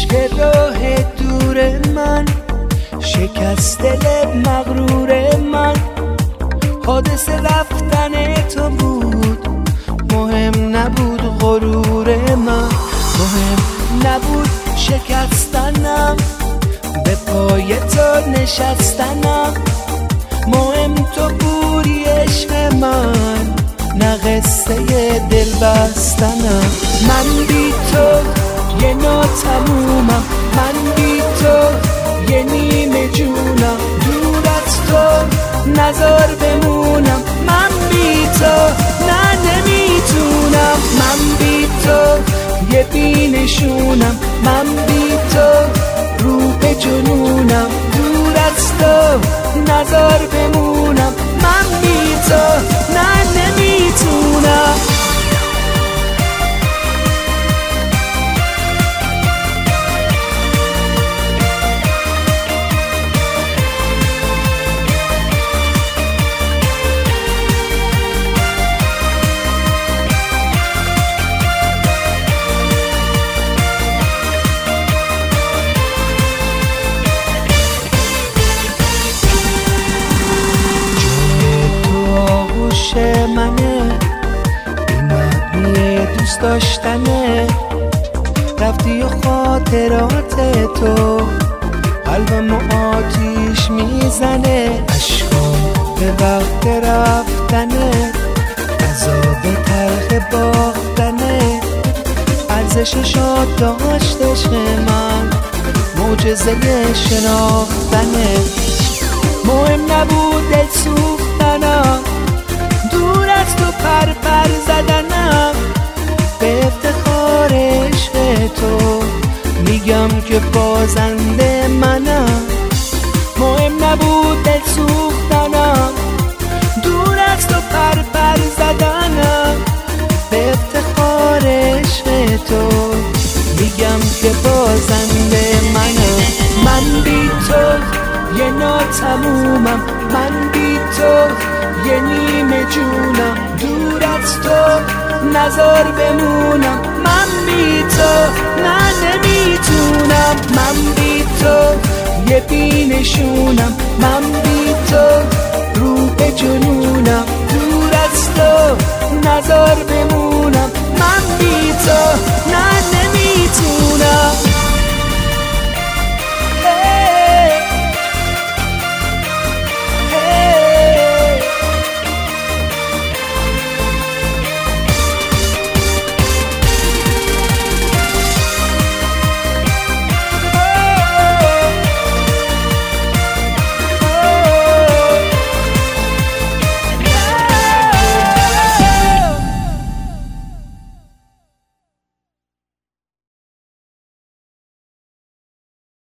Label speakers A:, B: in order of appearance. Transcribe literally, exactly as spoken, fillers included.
A: عشق راه دور من، شکست دل مغرور من. حادث رفتن تو بود، مهم نبود غرور من. مهم نبود شکستنم، به پای تو نشستنم. مهم تو بودی عشق من، نه قصه دل بستنم. من بی تو یه ناتمومم، من بی تو یه نیمه جونم. دور از تو نزار بمونم، من بی تو نه نمیتونم. من بی تو یه بینشونم، من بی تو رو به جنونم. دور از تو نزار بمونم، من بی تو نه نمیتونم. منه این معنی دوست داشتنه. رفتی و خاطرات تو قلبم آتیش میزنه. عشقم به وقت رفتنه، عذاب تلخ باختنه. ارزششو داشت عشق من، معجزه شناختنه. مهم نبود دل سوختنم، دور از تو پر پر زدنم. به افتخار عشق تو میگم که بازنده منم. مهم نبود دل سوختنم، دور از تو پر پر زدنم. به افتخار عشق تو میگم که بازنده منم. من بی تو یه ناتمومم، من بی تو یه نیمه جونم. دور از تو نزار بمونم، من